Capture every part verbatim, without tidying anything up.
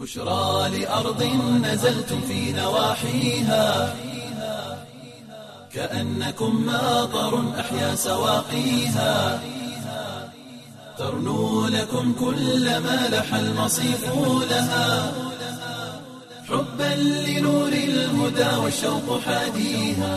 بشرى لأرض نزلتم في نواحيها كأنكم ماطر أحيا سواقيها ترنو لكم كل ما لح المصيف لها حبا لنور الهدى والشوق حاديها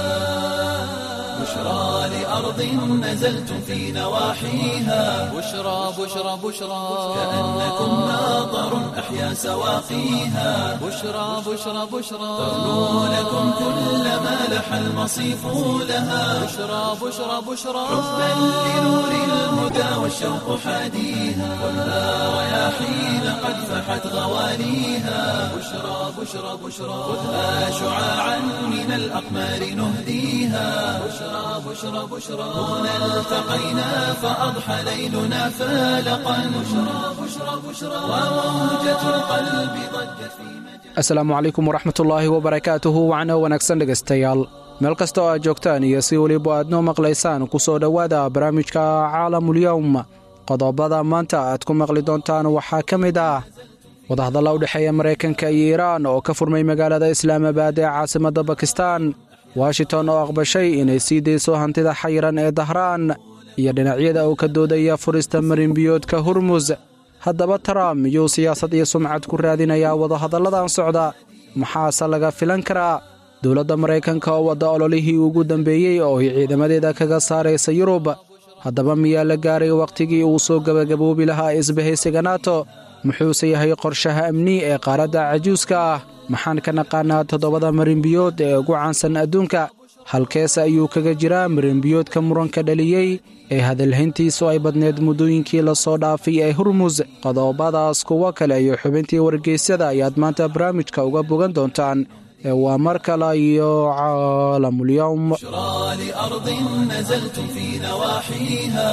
بشرى لأرض نزلتم في نواحيها بشرى بشرى بشرى كأنكم ماطر أحيا سواقيها بشرى بشرى بشرى ترنو لكم كل ما لح المصيف لها بشرى بشرى بشرى حبا لنور الهدى والشوق حاديها والها رياحين قد فحت غواليها بشرى بشرى بشرى خذها شعاعا من الأقمار نهديها بشرى بشرى بشرى هنا التقينا فأضحى ليلنا فالقا بشرى بشرى بشرى وموجة القلب ضجت في مجال asalaamu calaykum waraxmatullaahi wabarakaatuhu wacno wanaagsan dhegaystayaal meel kasta oo aad joogtaan iyo si weliba aad noo maqlaysaan ku soo dhowaada barnaamijka caalamulyawm qodobada maanta aad ku maqli doontaan waxaa ka mid ah wadahadalla u dhexeeya maraykanka iyo iiraan oo ka furmay magaalada islaamabaad ee caasimadda bakistaan washington oo aqbashay inay sii dayso hantida xayiran ee dahraan iyo dhinacyada uu ka doodaya furista marinbiyoodka hurmus haddaba trump miyuu siyaasad iyo sumcad ku raadinayaa wadahadalladan socda maxaase laga filan karaa dowladda maraykanka oo wadda ololihii ugu dambeeyey oo ay ciidamadeeda kaga saaraysa yurub haddaba miyaa la gaaray wakhtigii uu soo gebagaboobi lahaa isbahaysiga nato muxuuse yahay qorshaha amni ee qaaradda cajuuska ah maxaan ka naqaanaa toddobada marinbiyood ee ugu caansan adduunka halkeese ayuu kaga jiraa marinbiyoodka muranka dhaliyey ee hadalhayntiisu ay badneed muddooyinkii la soo dhaafay ee hurmus qodobadaas kuwo kale iyo xubintii wargeysyada ayaad maanta barnaamijka uga bogan doontaan ee waa mar kale iyo caalamulyawm بشرى لأرض نزلتم في نواحيها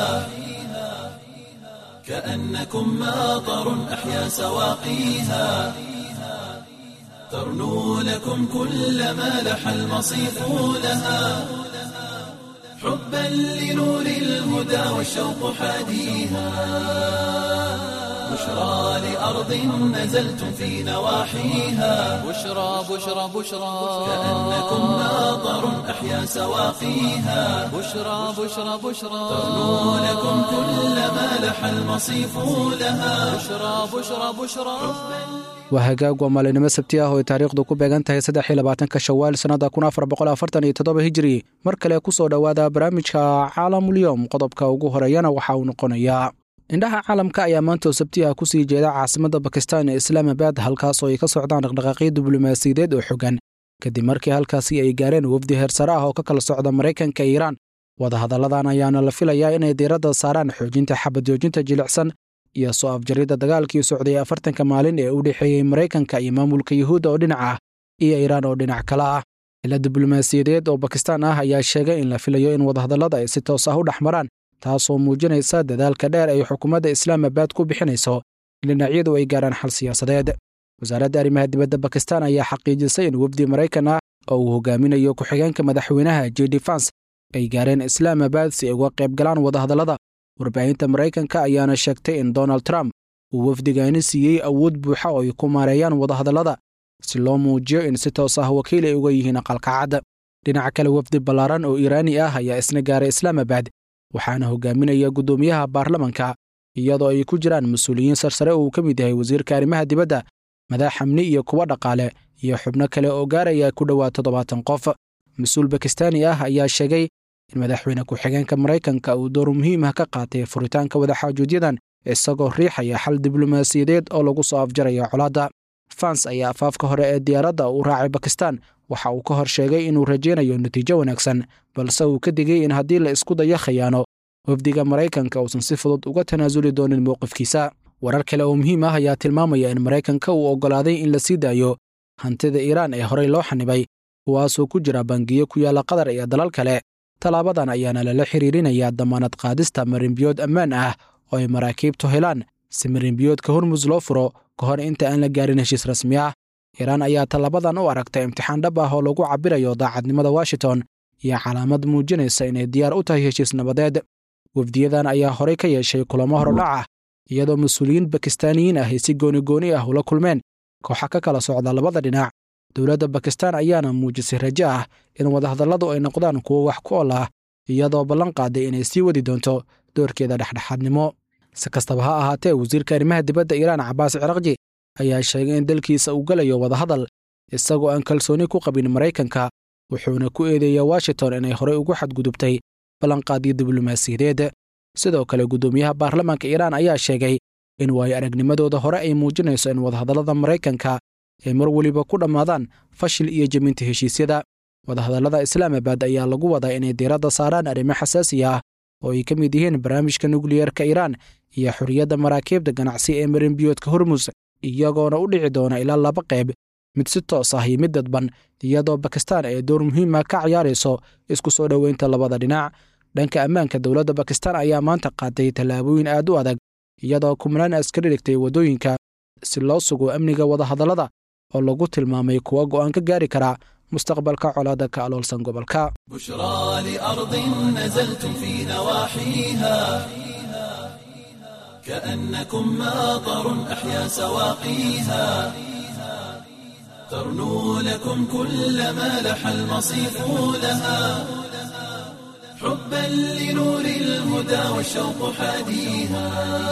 كأنكم ماطر أحيا سواقيها ترنو لكم كل ما لح المصيف لها حبا لنور الهدى والشوق حاديها بشرى لأرض نزلتم في نواحيها بشرى بشرى بشرى كأنكم ماطر أحيا سواقيها بشرى بشرى بشرى ترنو لكم كل ما لح المصيف لها بشرى بشرى بشرى waa hagaag waa maalinimo sabti ah oo ay taariikhdu ku beegan tahay saddex iyo labaatanka shawaal sannada kun afar boqol afartan iyo toddoba hijri mar kale ku soo dhowaada barnaamijka caalamulyawm qodobka ugu horeeyana waxa uu noqonayaa indhaha caalamka ayaa maanta oo sabti ah ku sii jeeda caasimadda bakistaan ee islaamabad halkaas oo ay ka socdaan dhaqdhaqaaqyo diblomaasiyadeed oo xogan kadib markii halkaasi ay gaareen wafdi heersare ah oo ka kala socda maraykanka iyo iiraan wadahadalladan ayaana la filayaa inay diiradda saaraan xoojinta xabadjoojinta jilicsan iyo soo afjaridda dagaalkii socday afartanka maalin ee u dhexeeyey maraykanka iyo maamulka yuhuudda oo dhinac ah iyo iiraan oo dhinac kale ah ila diblomaasiyadeed oo bakistaan ah ayaa sheegay in la filayo in wadahadallada ay si toos ah u dhex maraan taasoo muujinaysa dadaalka dheer ay xukuumadda islaamabad ku bixinayso in dhinacyadu ay gaaraan xal siyaasadeed wasaaradda arrimaha dibadda bakistaan ayaa xaqiijisay in wafdi maraykan ah oo uu hogaaminayo ku-xigeenka madaxweynaha j d fans ay gaareen islaamabad si ay uga qayb galaan wadahadallada warbaahinta maraykanka ayaana sheegtay in donald trump uu wafdigaani siiyey awood buuxa oo ay ku maareeyaan wadahadallada si loo muujiyo in si toos ah wakiil ay uga yihiin aqalkacadda dhinaca kale wafdi ballaaran oo iiraani ah ayaa isna gaaray islaamabad waxaana hogaaminaya guddoomiyaha baarlamanka iyadoo ay ku jiraan mas-uuliyiin sarsare oo uu ka mid yahay wasiirka arrimaha dibadda madax amni iyo kuwa dhaqaale iyo xubno kale oo gaaraya ku dhowaad toddobaatan qof mas-uul bakistaani ah ayaa sheegay in madaxweyne ku-xigeenka maraykanka uu door muhiim ah ka qaatay furitaanka wadaxaajoodyadan isagoo riixaya xal diblomaasiyadeed oo lagu soo afjarayo colaadda fans ayaa afaafka hore ee diyaaradda u raacay bakistaan waxa uu ka hor sheegay inuu rajaynayo natiijo wanaagsan balse uu ka digay in haddii la isku dayo khiyaano wafdiga maraykanka uusan si fudud uga tanaasuli doonin mowqifkiisa warar kale oo muhiim ah ayaa tilmaamaya in maraykanka uu oggolaaday in la sii daayo hantida iiraan ee horey loo xanibay kuwaasoo ku jira bangiyo ku yaalla qatar iyo dalal kale talaabadan ayaana lala xiriirinayaa damaanad qaadista marinbiyood ammaan ah oo ay maraakiibtu helaan si marinbiyoodka hormus loo furo ka hor inta aan la gaarin heshiis rasmi ah iiraan ayaa tallabadan u aragtay imtixaan dhab ah oo lagu cabbirayo daacadnimada washington iyo calaamad muujinaysa inay diyaar u tahay heshiis nabadeed wafdiyadan ayaa horey ka yeeshay kulamo hordhac ah iyadoo mas-uuliyiin bakistaaniyiin ah ay si gooni-gooni ah ula kulmeen kooxa ka kala socda labada dhinac. dowladda bakistaan ayaana muujisay rajo ah in wadahadalladu ay noqdaan kuwo wax ku ol ah, iyadoo ballan qaaday inay sii wadi doonto doorkeeda dhexdhexaadnimo. si kastaba ha ahaatee, wasiirka arrimaha dibadda Iiraan Cabbaas Cirakji ayaa sheegay in dalkiisa uu galayo wadahadal isagoo aan kalsooni ku qabin Maraykanka, wuxuuna ku eedeeyay Washington inay horey ugu xadgudubtay ballanqaadyo diblomaasiyadeed. sidoo kale, guddoomiyaha baarlamaanka Iiraan ayaa sheegay in waayo aragnimadooda hore ay muujinayso in wadahadallada Maraykanka ay mar weliba ku dhammaadaan fashil iyo jebinta heshiisyada. wadahadallada Islaamabad ayaa lagu wadaa inay diiradda saaraan arrimo xasaasi ah oo ay ka mid yihiin barnaamijka nukliyeerka Iiraan iyo xorriyadda maraakiibta ganacsi ee marinbiyoodka Hormuz, iyagoona u dhici doona ilaa laba qayb, mid si toos ah iyo mid dadban, iyadoo Bakistaan ay door muhiim ah ka ciyaarayso isku soo dhoweynta labada dhinac. dhanka ammaanka, dowladda Bakistaan ayaa maanta qaaday tallaabooyin aad u adag, iyadoo kumnaan askari dhigtay waddooyinka si loo sugo amniga wadahadallada oo lagu tilmaamay kuwa go'aan ka gaari kara mustaqbalka colaadda ka aloolsan gobolka. بشرى لأرض نزلتم في نواحيها كأنكم ماطر أحيا سواقيها ترنو لكم كل ما لح المصيف لها حبا لنور الهدى والشوق حاديها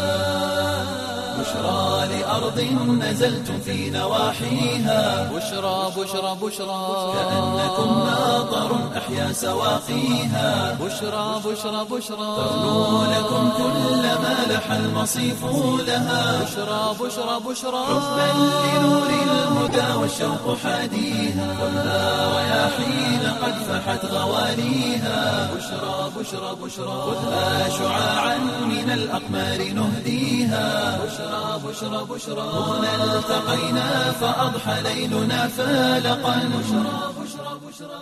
بشرى لأرض نزلتم في نواحيها بشرى بشرى بشرى كأنكم ماطر أحيا سواقيها بشرى بشرى بشرى ترنو لكم كل ما لح المصيف لها بشرى بشرى بشرى حبا لنور الهدى والشوق حاديها كلها رياحين قد فحت غواليها بشرى بشرى بشرى خذها شعاعا من الأقمار نهديها بشرى بشرى بشرى هنا التقينا فأضحى ليلنا فالقا بشرى بشرى بشرى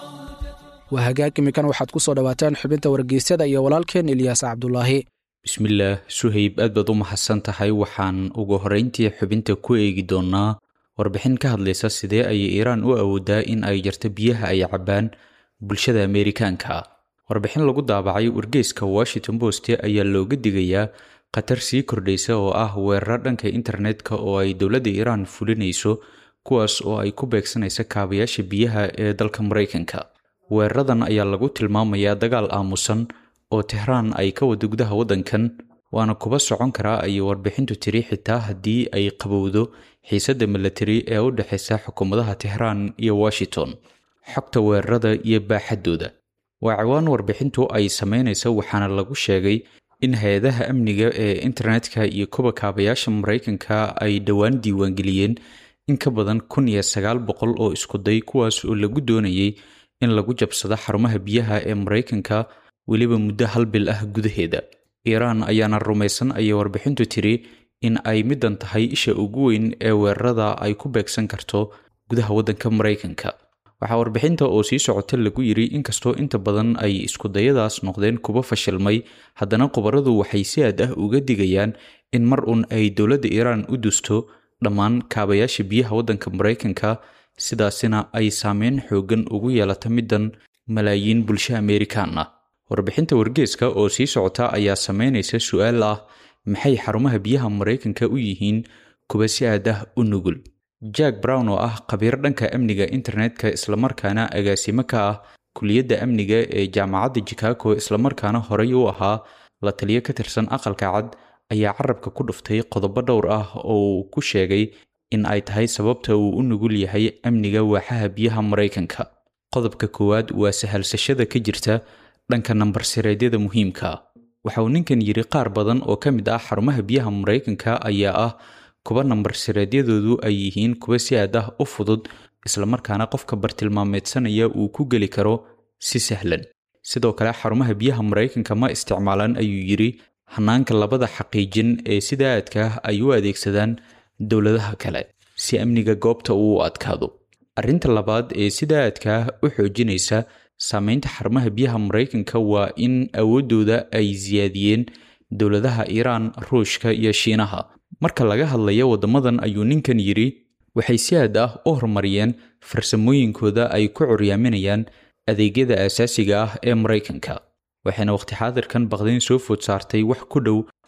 waa hagaag imikan waxaad ku soo dhawaataan xubinta wargeysyada iyo walaalkeen Ilyaas Cabdulaahi. bismillaah suhayb, aad baad u mahadsan tahay. waxaan ugu horrayntii xubinta ku eegi doonnaa warbixin ka hadlaysa sidee ayay Iiraan u awoodaa in ay jarto biyaha ay cabbaan bulshada Ameerikaanka. warbixin lagu daabacay wargeyska Washington Post ayaa looga digayaa khatar sii kordhaysa oo ah weerar dhanka internetka oo ay dowladda Iiraan fulinayso, kuwaas oo ay ku beegsanaysa kaabayaasha biyaha ee dalka Maraykanka. weeraradan ayaa lagu tilmaamayaa dagaal aamusan oo Tehraan ay ka wado gudaha waddankan, waana kuba socon karaa ayay warbixintu tiri xitaa haddii ay qabowdo xiisadda milatari ee u dhexaysa xukuumadaha Tehraan iyo Washington. xogta weerarada iyo baaxaddooda waa ciwaan warbixintu ay samaynaysa, waxaana lagu sheegay in hay-adaha amniga ee internetka iyo kuwa kaabayaasha Maraykanka ay dhowaan diiwaangeliyeen in ka badan kun iyo sagaal boqol oo iskuday, kuwaas oo lagu doonayay in lagu jabsado xarumaha biyaha ee Maraykanka weliba muddo hal bil ah gudaheeda. Iiraan ayaana rumaysan ayay warbixintu tiri in ay midan tahay isha ugu weyn ee weerarada ay ku beegsan karto gudaha waddanka Maraykanka. waxaa warbixinta oo sii socota lagu yiri inkastoo inta badan ay iskudayadaas noqdeen kuba fashilmay, haddana khubaradu waxay si aad ah uga digayaan in mar un ay dowladda Iiraan u dusto dhammaan kaabayaasha biyaha waddanka Maraykanka, sidaasina ay saameyn xoogan ugu yeelata midan malaayiin bulsho Ameerikaan ah. warbixinta wargeyska oo sii socota ayaa sameynaysa su'aal ah maxay xarumaha biyaha Maraykanka u yihiin kuba si aad ah u nugul. Jack Brown oo ah khabiir dhanka amniga internetka islamarkaana agaasimo ka ah kuliyadda amniga ee jaamacadda Chicago islamarkaana horey u ahaa la taliye ka tirsan aqalka cad, ayaa carabka ku dhuftay qodobo dhowr ah oo uu ku sheegay in ay tahay sababta uu u nugul yahay amniga waaxaha biyaha Maraykanka. qodobka koowaad waa sahalsashada ka jirta dhanka nambar sireedyada muhiimka. waxa uu ninkan yiri qaar badan oo ka mid ah xarumaha biyaha Maraykanka ayaa ah kuba nambar sireedyadoodu ay yihiin kuba si aad ah u fudud, islamarkaana qofka bartilmaameedsanaya uu ku geli karo si sahlan. sidoo kale xarumaha biyaha Maraykanka ma isticmaalaan ayuu yiri hanaanka labada xaqiijin ee sida aadka ay u adeegsadaan dowladaha kale si amniga goobta uu adkaado. arrinta labaad ee sida aadka u xoojinaysa saameynta xarumaha biyaha Maraykanka waa in awoodooda ay ziyaadiyeen dowladaha Iiraan, Ruushka iyo Shiinaha. marka laga hadlayo wadamadan ayuu ninkan yiri waxay si aad ah u horumariyeen farsamooyinkooda ay ku curyaaminayaan adeegyada asaasiga ah ee Maraykanka, waxayna waqti xaadirkan baqdeen soo food saartay wax ku dhow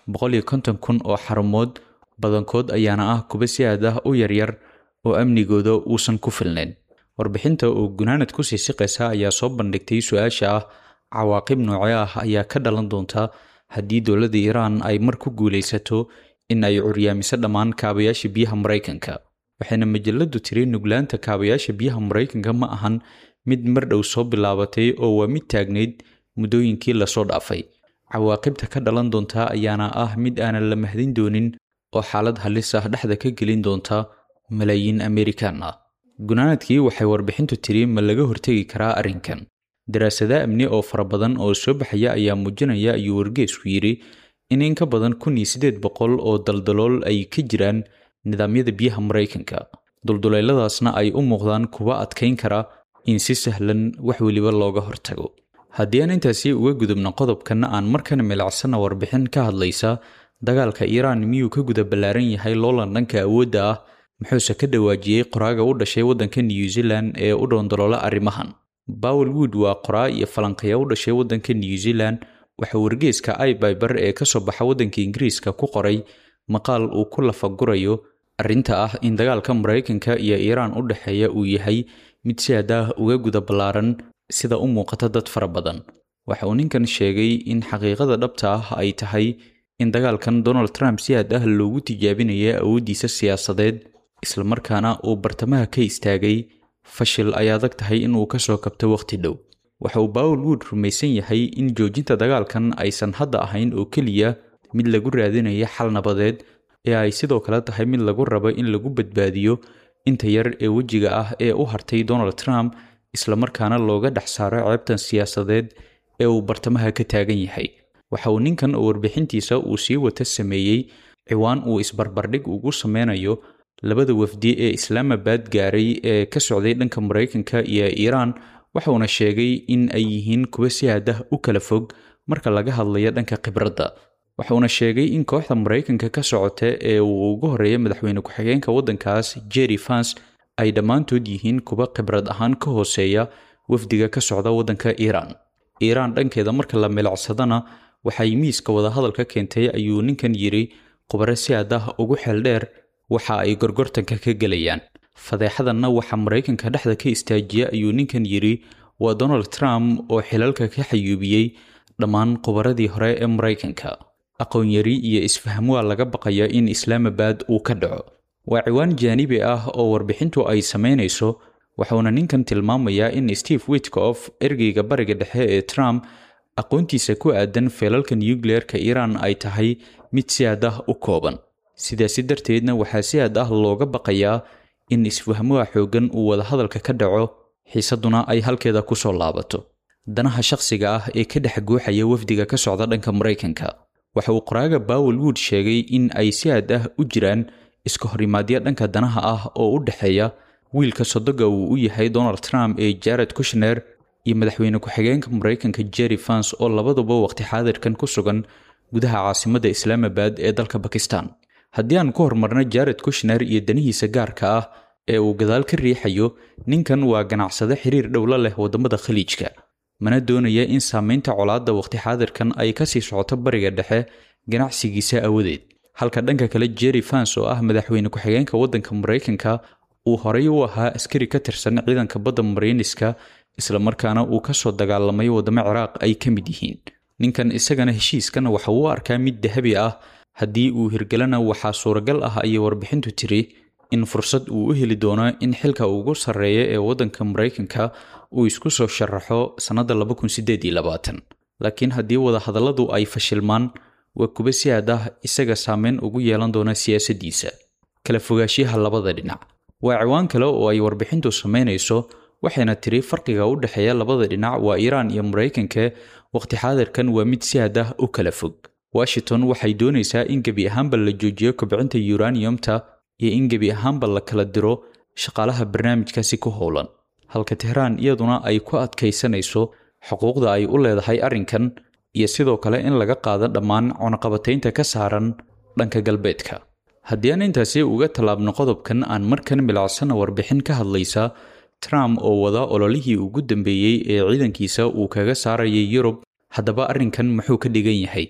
boqol iyo konton kun oo xarumood, badankood ayaana ah kuwa si aad ah u yaryar oo amnigooda uusan ku filnayn. Warbixinta oo gunaanad ku sii siqaysa ayaa soo bandhigtay su-aasha ah cawaaqib noocee ah ayaa ka dhalan doonta haddii dowladda Iiraan ay mar ku guulaysato in ay curyaamiso dhammaan kaabayaasha biyaha Mareykanka. Waxayna majaladu tiri nuglaanta kaabayaasha biyaha Mareykanka ma ahan mid mar dhow soo bilaabatay oo waa mid taagnayd muddooyinkii lasoo dhaafay. Cawaaqibta ka dhalan doonta ayaana ah mid aanan la mahdin doonin oo xaalad halis ah dhexda ka gelin doonta malaayiin Amerikaan ah. Gunaanadkii waxay warbixintu tiri ma laga hortegi karaa arrinkan. Daraasado amni oo fara badan oo soo baxaya ayaa muujinaya ayuu wargeysku yiri in in ka badan kun iyo siddeed boqol oo daldalool ay ka jiraan nidaamyada biyaha Mareykanka. Dulduleeladaasna ay u muuqdaan kuwa adkeyn kara in si sahlan wax waliba looga hortago. Haddii aan intaasi uga gudubno qodobkan aan markan milicsana warbixin ka hadlaysa dagaalka Iiraan miyuu ka guda ballaaran yahay loolan dhanka awoodda ah, muxuuse ka dhawaajiyey qoraaga u dhashay waddanka New Zealand ee u dhoondoloola arrimahan. Powell Wood waa qoraa iyo falanqeeya u dhashay waddanka New Zealand. Waxa wargeyska iBiber ee ka soo baxa waddanka Ingiriiska ku qoray maqaal uu ku lafagurayo arrinta ah in dagaalka Mareykanka iyo Iiraan u dhaxeeya uu yahay mid si aad ah uga guda ballaaran sida u muuqata dad fara badan. Waxa uu ninkan sheegay in xaqiiqada dhabta ah ay tahay in dagaalkan Donald Trump si aad ah loogu tijaabinayo awoodiisa siyaasadeed, isla markaana uu bartamaha ka istaagay fashil ay adag tahay in uu ka soo kabto waqti dhow. Waxa uu Powell Wood rumaysan yahay in joojinta dagaalkan aysan hadda ahayn oo keliya mid lagu raadinayo xal nabadeed, ee ay sidoo kale tahay mid lagu rabo in lagu badbaadiyo inta yar ee wejiga ah ee u hartay Donald Trump, isla markaana looga dhex saaro ceebtan siyaasadeed ee uu bartamaha ka taagan yahay. Waxa uu ninkan oo warbixintiisa uu sii wata sameeyey ciwaan uu isbarbardhig ugu sameynayo labada wafdi ee Islamabad gaaray ee ka socday dhanka Mareykanka iyo Iiraan. Waxa uuna sheegay in ay yihiin kuwa si aad ah u kala fog marka laga hadlayo dhanka khibradda. Waxa uuna sheegay in kooxda Mareykanka ka socota ee uu ugu horeeyay madaxweyne ku-xigeenka waddankaas Jerry Vance ay dhammaantood yihiin kuwa khibrad ahaan ka hooseeya wafdiga ka socda waddanka Iiraan. Iiraan dhankeeda marka la milacsadana waxay miiska wada hadalka keentay ayuu ninkan yiri khubaro si aad ah ugu xeel dheer waxa ay gorgortanka ka galayaan. Fadeexadanna waxa Mareykanka dhexda ka istaajiya ayuu ninkan yiri waa Donald Trump oo xilalka ka xayuubiyey dhammaan khubaradii hore ee Mareykanka. Aqoon yari iyo isfaham waa laga baqaya in Islamabad uu ka dhaco. Waa ciwaan jaanibi ah oo warbixintu ay sameynayso. Waxauna ninkan tilmaamayaa in Steve Witkoff, ergeyga bariga dhexe ee Trump, aqoontiisa ku aadan feelalka nuclear-ka Iiraan ay tahay mid si aad ah u kooban. Sidaasi darteedna waxaa si aad ah looga baqayaa in isfahmuha xoogan uu wada hadalka ka dhaco, xiisaduna ay halkeeda ku soo laabato. Danaha shakhsiga ah ee ka dhex guuxaya wafdiga ka socda dhanka Mareykanka. Waxa uu qoraaga Powell Wood sheegay in ay si aad ah u jiraan iska horimaadyo dhanka danaha ah oo u dhaxeeya wiilka sodoga uu u yahay Donald Trump ee Jared Kushner iyo madaxweyne ku-xigeenka Mareykanka Jerry Vance oo labaduba waqti xaadirkan ku sugan gudaha caasimadda Islamabad ee dalka Pakistan. Haddii aan ku hormarno Jared Kushner iyo danihiisa gaarka ah ee uu gadaal ka riixayo, ninkan waa ganacsade xiriir dhow la leh wadamada Khaliijka, mana doonaya in saameynta colaadda waqti xaadirkan ay ka sii socoto bariga dhexe ganacsigiisa awadeed. Halka dhanka kale Jerry Vance oo ah madaxweyne ku-xigeenka waddanka Mareykanka uu horay u ahaa askari ka tirsan ciidanka badda Mareyniska, isla markaana uu ka soo dagaalamay wadamo Ciraaq ay ka mid yihiin. Ninkan isagana heshiiskan waxa uu arkaa mid dahabi ah. Haddii uu hirgalana waxaa suuragal ah ayay warbixintu tiri in fursad uu u heli doono in xilka ugu sarreeya ee waddanka Mareykanka uu isku soo sharaxo sanadda laba kun siddeed iyo labaatan. Laakiin haddii wada hadalladu ay fashilmaan, waa kuba si aad ah isaga saameyn ugu yeelan doona siyaasaddiisa. Kala fogaanshiyaha labada dhinac waa ciwaan kale oo ay warbixintu sameynayso, waxayna tiri farqiga u dhexeeya labada dhinac waa Iiraan iyo Mareykanka waqti xaadirkan waa mid si aad ah u kala fog. Washington waxay doonaysaa in gebi ahaanba la joojiyo kobcinta uranium-ta iyo in gebi ahaanba la kala diro shaqaalaha barnaamijkaasi ku howlan, halka Tehran iyaduna ay ku adkaysanayso xuquuqda ay u leedahay arrinkan iyo sidoo kale in laga qaado dhammaan cunaqabataynta ka saaran dhanka galbeedka. Haddii aan intaasi uga tallaabno qodobkan, aan markan milicsana warbixin ka hadlaysa Trump oo wada ololihii ugu dambeeyey ee ciidankiisa uu kaga saarayay Yurub. Haddaba arrinkan muxuu ka dhigan yahay?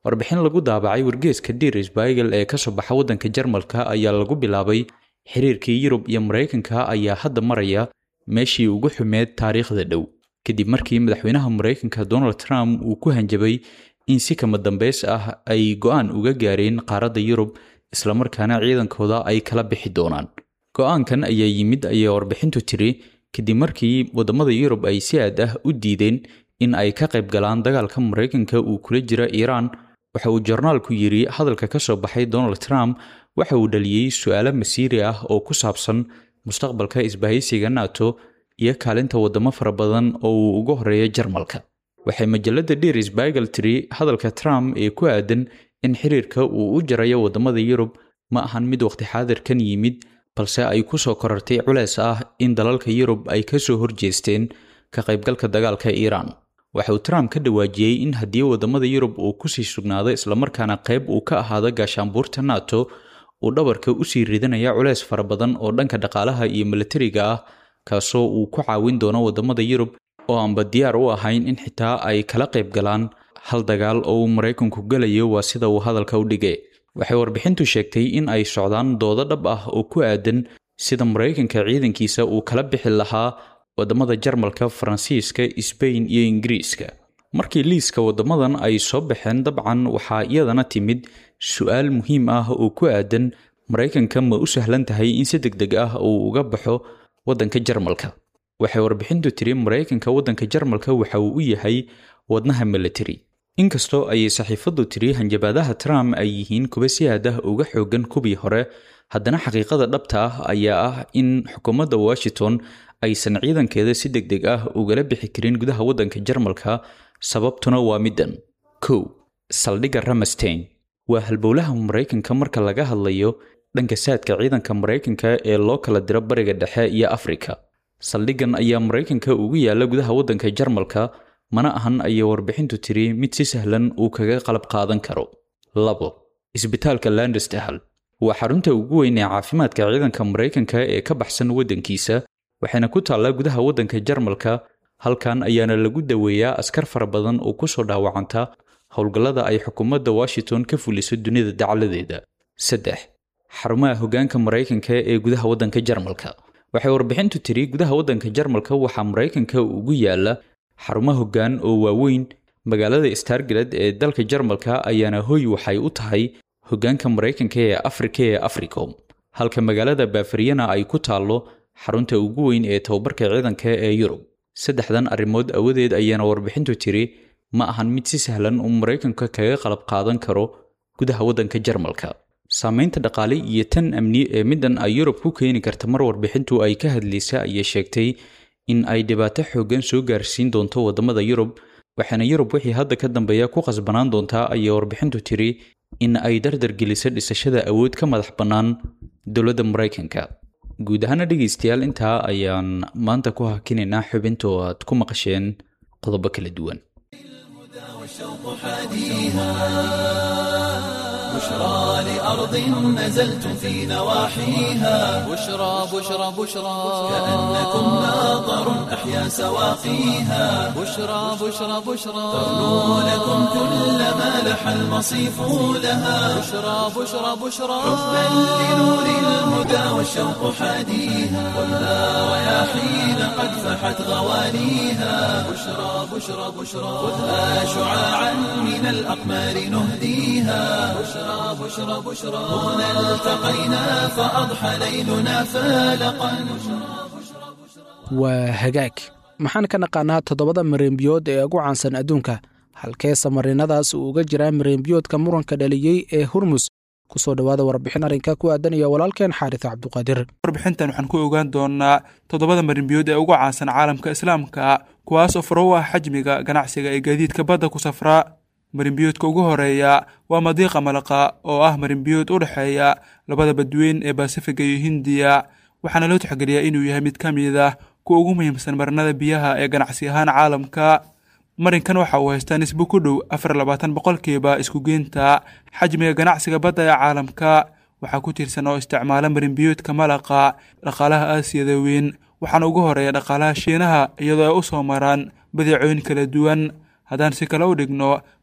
warbixin lagu daabacay wargeeska Der Spiegel ee ka soo baxa waddanka Jarmalka ayaa lagu bilaabay xiriirkii Yurub iyo Mareykanka ayaa hadda maraya meeshii ugu xumeed taariikhda dhow kadib markii madaxweynaha Mareykanka Donald Trump uu ku hanjabay in si kama dambeys ah ay go'aan uga gaareen qaaradda Yurub isla markaana ciidankooda ay kala bixi doonaan. Go'aankan ayaa yimid ayay warbixintu tiri kadib markii wadamada Yurub ay si aad ah u diideen in ay ka qayb galaan dagaalka Mareykanka uu kula jira Iran. Waxa uu joornaalku yiri hadalka ka soo baxay Donald Trump waxa uu dhaliyay su'aalo masiiri ah oo ku saabsan mustaqbalka isbahaysiga NATO iyo kaalinta wadamo fara badan oo uu ugu horeeyo Jarmalka. Waxay majalada Der Spiegel tiri hadalka Trump ee ku aadan in xiriirka uu u jarayo wadamada Yurub ma ahan mid waqti xaadirkan yimid balse ay ku soo korortay culays ah in dalalka Yurub ay ka soo horjeesteen ka qaybgalka dagaalka Iran. Waxa uu Trump ka dhawaajiyay in haddii wadamada Yurub uu ku sii sugnaado isla markaana qayb uu ka ahaado gaashaanbuurta NATO uu dhabarka u sii ridanaya culays fara badan oo dhanka dhaqaalaha iyo militariga ah kaasoo uu ku caawin doono wadamada Yurub oo aanba diyaar u ahayn in xitaa ay kala qayb galaan hal dagaal oo uu Mareykanku galayo waa sida uu hadalka u dhigay. Waxay warbixintu sheegtay in ay socdaan doodo dhab ah oo ku aadan sida Mareykanka ciidankiisa uu kala bixi lahaa wadamada Jarmalka, Faransiiska, Spain iyo Ingiriiska. Markii liiska wadamadan ay soo baxeen dabcan waxaa iyadana timid su'aal muhiim ah oo ku aadan Mareykanka ma u sahlan tahay in si degdeg ah uu uga baxo wadanka Jarmalka. Waxay warbixintu tiri Mareykanka wadanka Jarmalka waxa uu u yahay wadnaha military. Inkastoo ay saxiifadu tiri hanjabaadaha Trump ay yihiin kuwa si aad ah uga xoogan kubii hore, haddana xaqiiqada dhabta ah ayaa ah in xukuumadda Washington aysan ciidankeeda si degdeg ah ugala bixi karin gudaha wadanka Jarmalka. Sababtuna waa midan. kow Saldhigga Ramstein waa halbowlaha Mareykanka marka laga hadlayo dhanka saadka ciidanka Mareykanka ee loo kala diro bariga dhexe iyo Afrika. Saldhiggan ayaa Mareykanka ugu yaala gudaha wadanka Jarmalka, mana ahan ayay warbixintu tiri mid si sahlan uu kaga qalab qaadan karo. labo Isbitaalka Landstuhl waa xarunta ugu weyn ee caafimaadka ciidanka Mareykanka ee ka baxsan wadankiisa, waxayna ku taallaa gudaha wadanka Jarmalka. Halkan ayaana lagu daweeyaa askar fara badan oo ku soo dhaawacanta howlgallada ay xukuumadda Washington ka fuliso dunida dacaladeeda. saddex Xarumaha hoggaanka Mareykanka ee gudaha wadanka Jarmalka. Waxay warbixintu tiri gudaha wadanka Jarmalka waxaa Mareykanka ugu yaala xarumaha hoggaan oo waaweyn. Magaalada Stargard ee dalka Jarmalka ayaana hoy waxay u tahay hoggaanka Mareykanka ee Afrika ee Africom, halka magaalada Bavaria ay ku taalo xarunta ugu weyn ee tababarka ciidanka ee Yurub. Saddexdan arrimood awadeed ayaana warbixintu tiri ma ahan mid si sahlan uu Mareykanka kaga qalab qaadan karo gudaha wadanka Jarmalka. Saameynta dhaqaale iyo tan amni ee midan ay Yurub ku keeni karta mar warbixintu ay ka hadlaysa ayay sheegtay in ay dhibaato xoogan soo gaarsiin doonto wadamada Yurub, waxaana Yurub wixii hadda ka dambeeya ku qasbanaan doontaa ayay warbixintu tiri in ay dardar geliso dhisashada awood ka madax bannaan dowladda Mareykanka. guud ahaan dhegeystayaal intaa ayaan maanta ku hakinaynaa xubinta oo aad ku maqasheen qodobo kala duwan. بشرى لأرض نزلت في نواحيها بشرى بشرى بشرى كأنكم ماطر أحيا سواقيها بشرى بشرى بشرى تغنو لكم كل ما لح المصيف لها بشرى بشرى بشرى حبا لنور الهدى والشوق حاديها ولا رياحين قد فحت غوانيها بشرى بشرى بشرى خذها شعاعا من الأقمار نهديها بشرى بشرى بشرى هنا التقينا فأضحى ليلنا فالقا waa hagaag maxaan ka naqaanaa toddobada mareembiyood ee ugu caansan adduunka halkee samarinadaas uu uga jiraa mareembiyoodka muranka dhaliyey ee Hormuz. kusoo dhawaada warbixin arrinka ku aadan iyo walaalkeen Xaarith Cabduqaadir. warbixintan waxaan ku ogaan doonaa toddobada mareembiyood ee ugu caansan caalamka islaamka kuwaas oo furo u ah xajmiga ganacsiga ee gaadiidka badda ku safra. mareembiyoodka ugu horeeya waa Madiiqa Malaqa oo ah mareembiyood u dhaxeeya labada badweyn ee Pacifiga iyo Hindiya, waxaana loo tixgeliyaa inuu yahay mid ka mid ah kuwa ugu muhiimsan marinada biyaha ee ganacsi ahaan caalamka. marinkan waxa uu haystaa nisbo ku dhow afar iyo labaatan boqolkiiba isku geynta xajmiga ganacsiga badda ee caalamka. waxaa ku tirsan oo isticmaala mareembiyoodka Malaqa dhaqaalaha Aasiyada weyn, waxaana ugu horeeya dhaqaalaha Shiinaha iyadoo ay u soo maraan badeecooyin kala duwan. haddaan si kale u dhigno,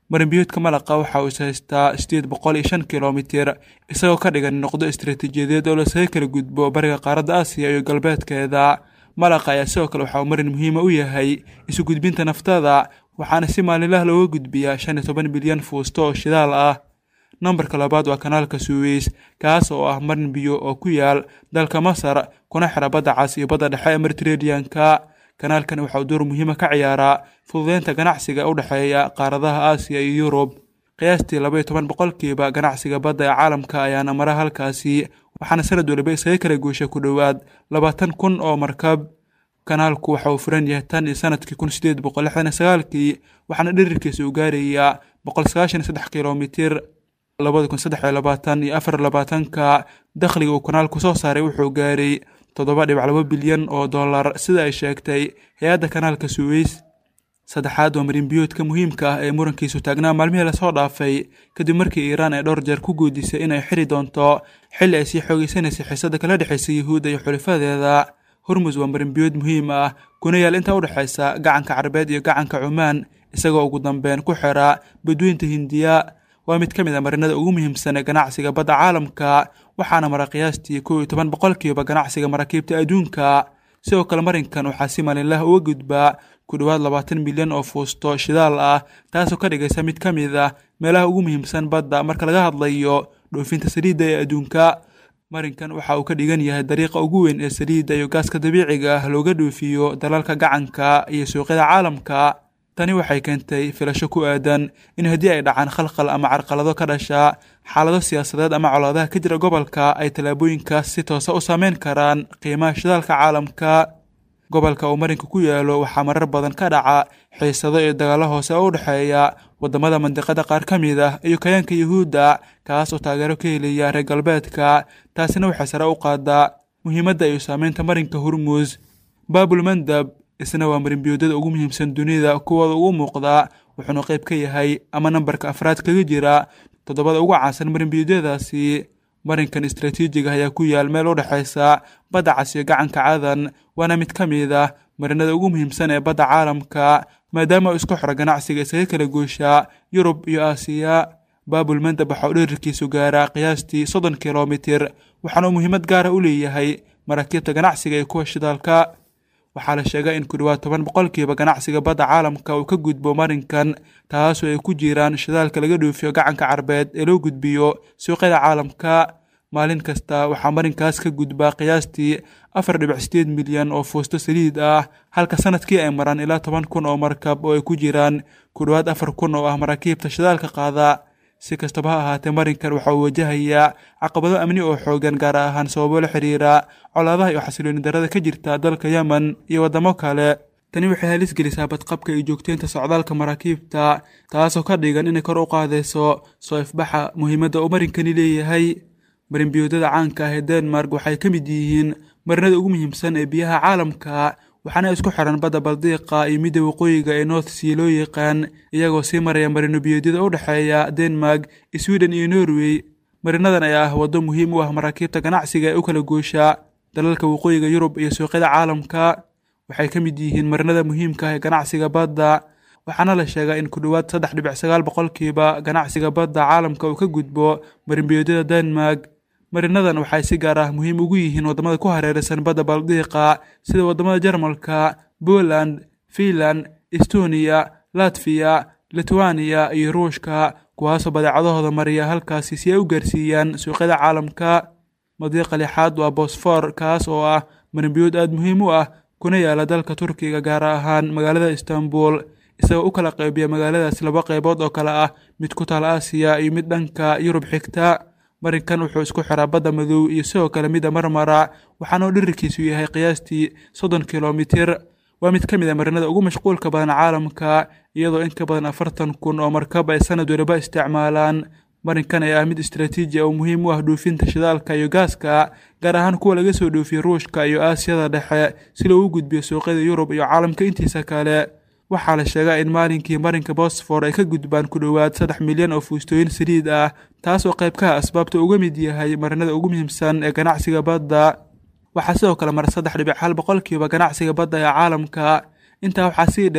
marinbiyoodka malaqa waxa uu haystaa sideed boqol iyo shan kilomitir isagoo ka dhigan noqdo istiraatiijiyadeed oo lasaga kala gudbo bariga qaaradda aasiya iyo galbeedkeeda. malaqa ayaa sidoo kale waxa uu marin muhiima u yahay isu gudbinta naftada, waxaana si maalinlaha looga gudbiyaa shan iyo toban bilyan fuusto oo shidaal ah. nambarka labaad waa kanaalka Suez, kaas oo ah marin biyo oo ku yaal dalka Masar kuna xira badda Cas iyo badda dhexe ee Mediterranean-ka. kanaalkan waxa uu door muhiim ah ka ciyaaraa fududeynta ganacsiga u dhexeeya qaaradaha Aasiya iyo Yurub. qiyaastii laba iyo toban boqolkiiba ganacsiga badda ee caalamka ayaana mara halkaasi, waxaana sanad waliba isaga kala goosha ku dhowaad labaatan kun oo markab. kanaalku waxa uu furan yahay tan iyo sanadkii kun sideed boqol lixdan iyo sagaalkii, waxaana dhererkiisa uu gaarayaa boqol sagaashan iyo saddex kilomitir. labada kun saddex iyo labaatan iyo afar iyo labaatanka dakhliga uu kanaalku soo saaray wuxuu gaaray toddoba dhibic laba bilyan oo dollar sida ay sheegtay hay-adda kanaalka Suez. saddexaad waa marinbiyoodka muhiimka ah ee murankiisu taagnaa maalmihii lasoo dhaafay kadib markii Iiraan ay dhowr jeer ku guudisay inay xiri doonto xilli ay sii xoogeysanaysay xiisadda kala dhexaysa Yuhuudda iyo xulifadeeda. Hormuz waa marinbiyood muhiim ah kuna yaal inta u dhexaysa gacanka Carabeed iyo gacanka Cumaan, isagoo ugu dambeyn ku xira badweynta Hindiya. waa mid ka mid ah marinada ugu muhiimsan ee ganacsiga badda caalamka, waxaana mara qiyaastii kow iyo toban boqolkiiba ganacsiga maraakiibta adduunka. sidoo kale marinkan waxaa si maalinlaha uga gudbaa ku dhowaad labaatan milyan oo fuusto shidaal ah, taasoo ka dhigaysa mid ka mid ah meelaha ugu muhiimsan badda marka laga hadlayo dhoofinta saliidda ee adduunka. marinkan waxa uu ka dhigan yahay dariiqa ugu weyn ee saliidda iyo gaaska dabiiciga ah looga dhoofiyo dalalka gacanka iyo suuqyada caalamka. tani waxay keentay filasho ku aadan in haddii ay dhacaan khalkhal ama carqalado ka dhasha xaalado siyaasadeed ama colaadaha ka jira gobolka ay tallaabooyinkaas si toosa u saameyn karaan qiimaha shidaalka caalamka. gobolka uu marinka ku yaalo waxaa marar badan ka dhaca xiisado iyo dagaallo hoose oo u dhexeeya waddamada mandiqada qaar ka mid ah iyo kayaanka Yuhuudda, kaas oo taageero ka helaya reer galbeedka. taasina waxay sare u qaadaa muhiimadda iyo saameynta marinka Hormuz. Baabul Mandab isna waa marinbiyoodada ugu muhiimsan dunida kuwooda ugu muuqda, wuxuuna qayb ka yahay ama nambarka afraad kaga jira toddobada ugu caansan marinbiyoodadaasi. marinkan istiraatiijiga ayaa ku yaal meel u dhexaysa badda Cas iyo gacanka Cadan, waana mid ka mid ah marinada ugu muhiimsan ee badda caalamka maadaama uu isku xiro ganacsiga isaga kala goosha Yurub iyo Aasiya. Baabul Mandab waxa uu dhererkiisu gaaraa qiyaastii soddon kilomitir, waxaana uu muhiimad gaar ah u leeyahay maraakiibta ganacsiga iyo kuwa shidaalka. waxaa la sheegay in ku dhowaad toban boqolkiiba ganacsiga badda caalamka uu ka gudbo marinkan, taasoo ay ku jiraan shidaalka laga dhoofiyo gacanka Carabeed ee loo gudbiyo suuqyada caalamka. maalin kasta waxaa marinkaas ka gudbaa qiyaastii afar dhibic sideed milyan oo fuusto saliid ah, halka sanadkii ay maraan ilaa toban kun oo markab oo ay ku jiraan ku dhowaad afar kun oo ah maraakiibta shidaalka qaada. si kastaba ha ahaatee marinkan waxa uu wajahayaa caqabado amni oo xoogan, gaar ahaan sababo la xiriira colaadaha iyo xasilooni darrada ka jirta dalka Yemen iyo waddamo kale. tani waxay halis gelisaa badqabka iyo joogteynta socdaalka maraakiibta, taasoo ka dhigan inay kor u qaadayso soo ifbaxa muhiimadda uu marinkani leeyahay. marinbiyoodada caanka ah ee Denmark waxay ka mid yihiin marinada ugu muhiimsan ee biyaha caalamka, waxaana isku xiran badda Baldiqa iyo midda waqooyiga ee North Sea loo yaqaan, iyagoo sii maraya marino biyoodada u dhexeeya Denmark, Sweden iyo Norway. marinadan ayaa ah waddo muhiim u ah maraakiibta ganacsiga ee u kala goosha dalalka waqooyiga Yurub iyo suuqyada caalamka. waxay ka mid yihiin marinada muhiimka ah ee ganacsiga badda, waxaana la sheegaa in ku dhowaad saddex dhibic sagaal boqolkiiba ganacsiga badda caalamka uu ka gudbo marinbiyoodada Denmark. marinadan waxay si gaar ah muhiim ugu yihiin waddamada ku hareeraysan badda Baldiqa sida waddamada Jarmalka, Poland, Finland, Estonia, Latvia, Lithuania iyo Ruushka, kuwaasoo badeecadahooda mariya halkaasi si ay u gaarsiiyaan suuqyada caalamka. madiiqa lixaad waa Bosfor, kaas oo ah marinbiyood aad muhiim u ah kuna yaala dalka Turkiga, gaar ahaan magaalada Istanbul, isagoo u kala qaybiya magaaladaas laba qaybood oo kale ah mid ku taal Aasiya iyo mid dhanka Yurub xigta. marinkan wuxuu isku xiraa badda madow iyo sidoo kale midda Marmara, waxaana uu dhererkiisu yahay qiyaastii soddon kilomitir. waa mid ka mid ah marinada ugu mashquulka badan caalamka, iyadoo in ka badan afartan kun oo markab ay sanad waliba isticmaalaan. marinkan ayaa ah mid istiraatiiji ah oo muhiim u ah dhoofinta shidaalka iyo gaaska, gaar ahaan kuwa laga soo dhoofiyo Ruushka iyo Aasiyada dhexe si loogu gudbiyo suuqyada Yurub iyo caalamka intiisa kale. waxaa la sheegaa in maalinkii marinka Bosfor ay ka gudbaan ku dhowaad saddex milyan oo fuustooyin saliid ah, taas oo qayb ka ah asbaabta uga mid yahay marinada ugu muhiimsan ee ganacsiga badda. waxaa sidoo kale mara saddex dhibic hal boqolkiiba ganacsiga badda ee caalamka. intaa waxaa sii dheer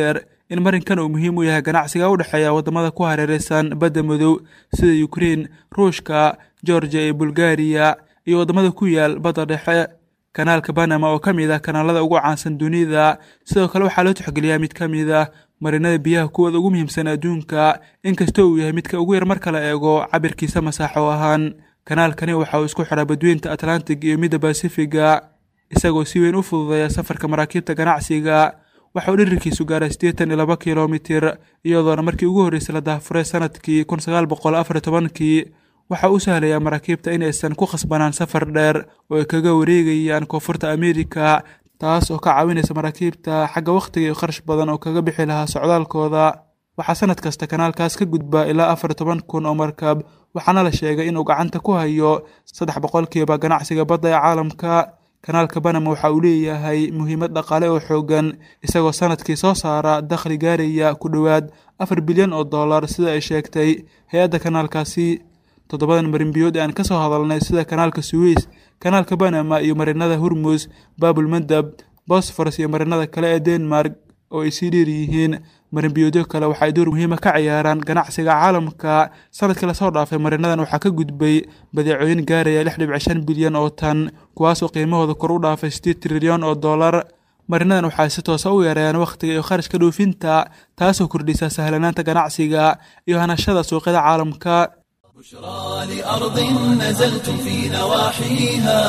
in marinkan uu muhiim u yahay ganacsiga u dhexeeya waddamada ku hareeraysan badda madow sida Ukraine, Ruushka, Georgia iyo Bulgaria iyo waddamada ku yaal badda dhexe. kanaalka Panama oo ka mid ah kanaalada ugu caansan dunida sidoo kale waxaa loo tixgeliyaa mid ka mid ah marinada biyaha kuwooda ugu muhiimsan adduunka inkastoo uu yahay midka ugu yar marka la eego cabirkiisa masaaxo ahaan. kanaalkani waxa uu isku xiraa badweynta Atlantic iyo midda Pacifiga isagoo si weyn u fududeeya safarka maraakiibta ganacsiga. waxa uu dhererkiisu gaaray siddeetan iyo laba kiiloomitir iyadoona markii ugu horreysay la daahfuray sanadkii kun sagaal boqol afar iyo tobankii. waxa uu sahlayaa maraakiibta inaysan ku khasbanaan safar dheer oo ay kaga wareegayaan koonfurta Ameerika taas oo ka caawinaysa maraakiibta xagga waqtiga iyo kharash badan oo kaga bixi lahaa socdaalkooda. waxaa sanad kasta kanaalkaas ka gudba ilaa afar iyo toban kun oo markab waxaana la sheegay inuu gacanta ku hayo saddex boqolkiiba ganacsiga badda ee caalamka. kanaalka Panama waxa uu leeyahay muhiimad dhaqaale oo xoogan isagoo sanadkii soo saara dakhli gaaraya ku dhowaad afar bilyan oo dollar sida ay sheegtay hay'adda kanaalkaasi. toddobadan marinbiyood aan ka soo hadalnay sida kanaalka Suez, kanaalka Panama iyo marinada Hormuz, Bab el-Mandab, Bosphorus iyo marinada kale ee Denmark oo ay sii dheer yihiin. marinbiyoodyo kale waxay door muhiim ah ka ciyaaraan ganacsiga caalamka. sanadkii la soo dhaafay marinadan waxaa ka gudbay badeecooyin gaaraya lix dhibic shan bilyan oo tan kuwaas oo qiimahooda kor u dhaafay siddeed trilyan oo dollar. marinadan waxay si toos ah u yareeyaan waqtiga iyo kharashka dhoofinta taasoo kordhisa sahlanaanta ganacsiga iyo hanashada suuqyada caalamka. بشرى لأرض نزلتم في نواحيها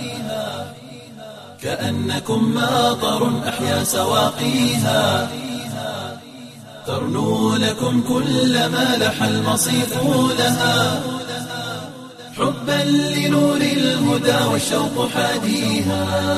كأنكم ماطر أحيا سواقيها ترنو لكم كل ما لح المصيف لها حبا لنور الهدى والشوق حاديها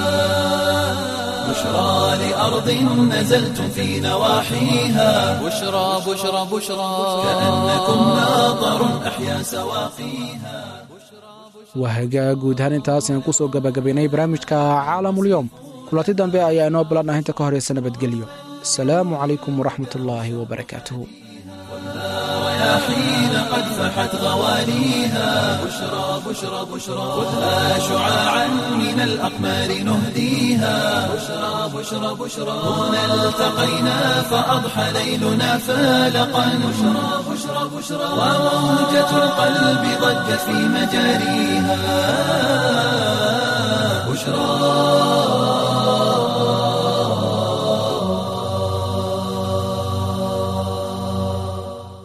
بشرى لأرض نزلتم في نواحيها بشرى بشرى بشرى كأنكم ماطر أحيا سواقيها. waa hagaag guud ahaan intaas aan kusoo gabagabaynay barnaamijka caalamulyoom. kulanti dambe ayaa inoo ballanah inta ka horeysa nabadgelyo. asalaamu calaykum waraxmatullaahi wabarakaatuhu. حين قد فحت غوانيها بشرى بشرى بشرى خذها شعاعا من الأقمار نهديها بشرى بشرى بشرى هنا التقينا فأضحى ليلنا فالقا بشرى بشرى بشرى وموجة القلب ضجت في مجاريها.